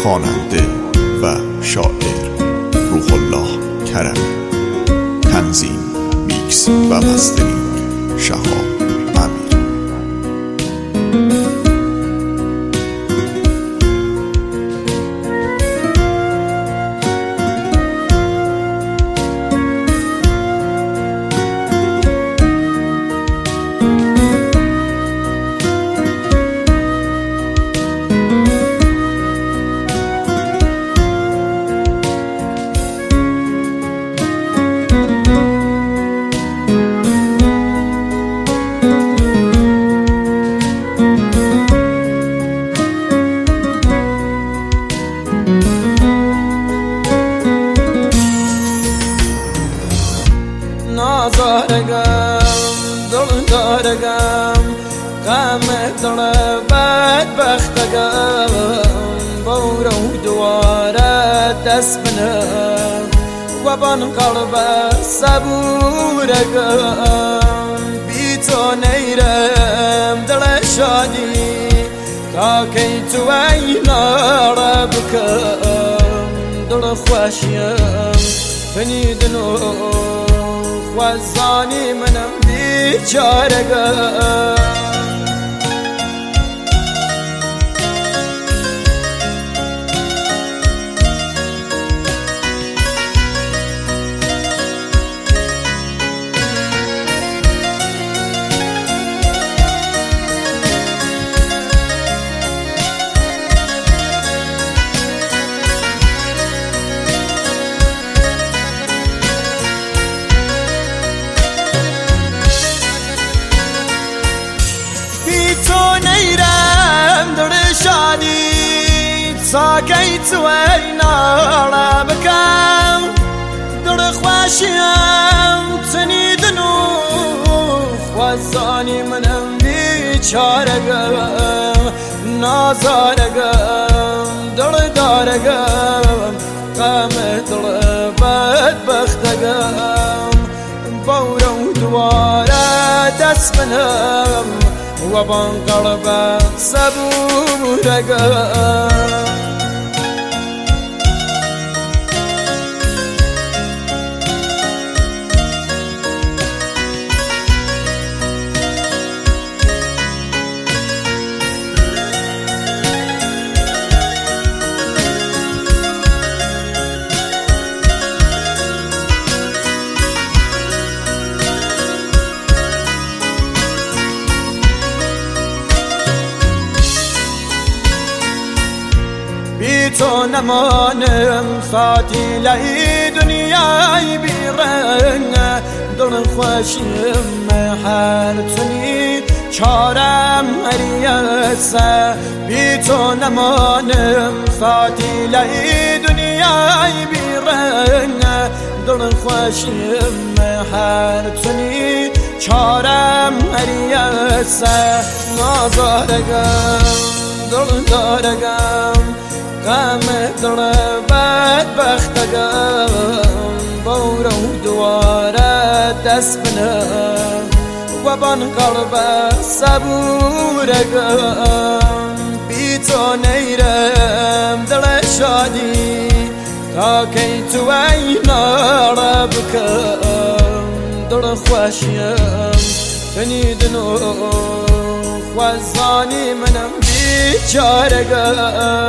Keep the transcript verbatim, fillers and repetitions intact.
خواننده و شاعر روح الله کرمی. تنظیم، میکس و مسترینگ شهاب امیر. نازارگم دل دارگم غم دل بدبختگم بورو دواره دست بنم و بان قلب صبورگم بی تو نیرم دل شادی تا کی تو اینا را بکم دل خوشیم فنیدنو وزانی منم بیچارگم نیرم در شادی ساکی تو اینا را بکم در خوشیم تنیدنو خوزانی منم بیچارگم نازارگم در دارگم غم دل بدبختگم بورو دواره دست بنم و بان قلب صبورگم بی تو نمانم فاتیلای دنیای بیرنگ دل خوشیم هر تونی چارم هریسه بی تو نمانم فاتیلای دنیای بیرنگ دل خوشیم هر تونی چارم هریسه نازارگم دل دارگم غم دل بدبختگم بورو دواره دست بنم و بان قلب صبورگم بی تو نیرم دل شادی تا کی تو اینا را بکم دل خوشیم فنیدنو خوزانی منم بیچارگم